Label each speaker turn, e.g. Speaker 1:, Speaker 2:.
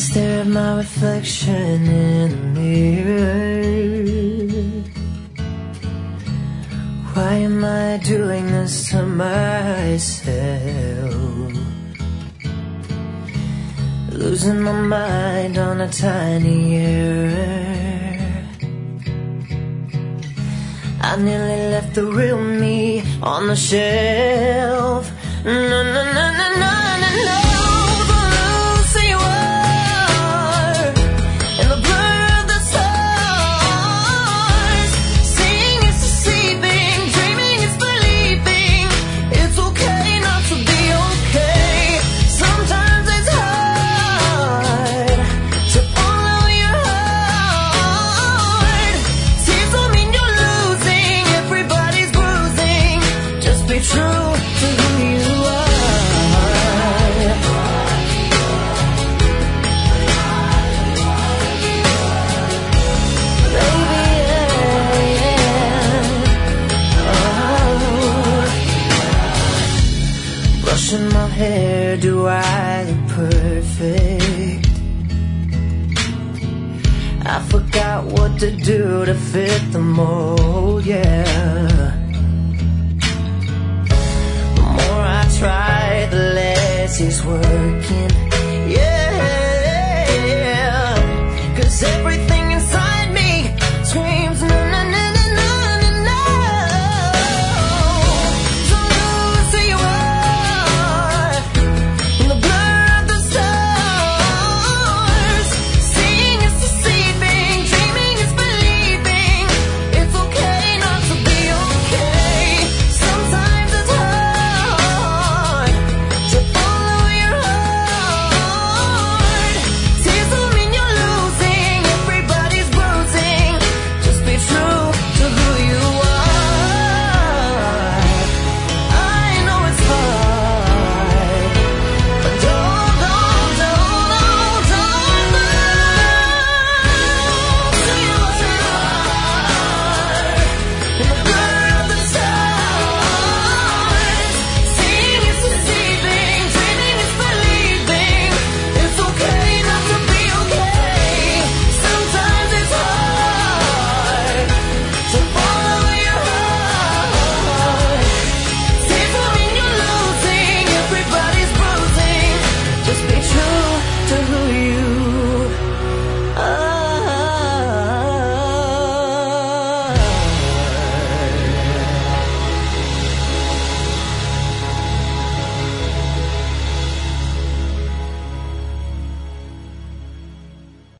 Speaker 1: stare at my reflection in the mirror. Why am I doing this to myself? Losing my mind on a tiny error. I nearly left the real me on the shelf. No, no, no, no, no, no, no. The Lucy you are, and the blur of the stars. Seeing is deceiving, dreaming is believing. It's okay not to be okay. Sometimes it's hard to follow your heart. Tears don't mean you're losing, everybody's bruising. Just be true to who you are. Baby, yeah. Oh. Brushing my hair, do I look perfect? I forgot what to do to fit the mold, yeah.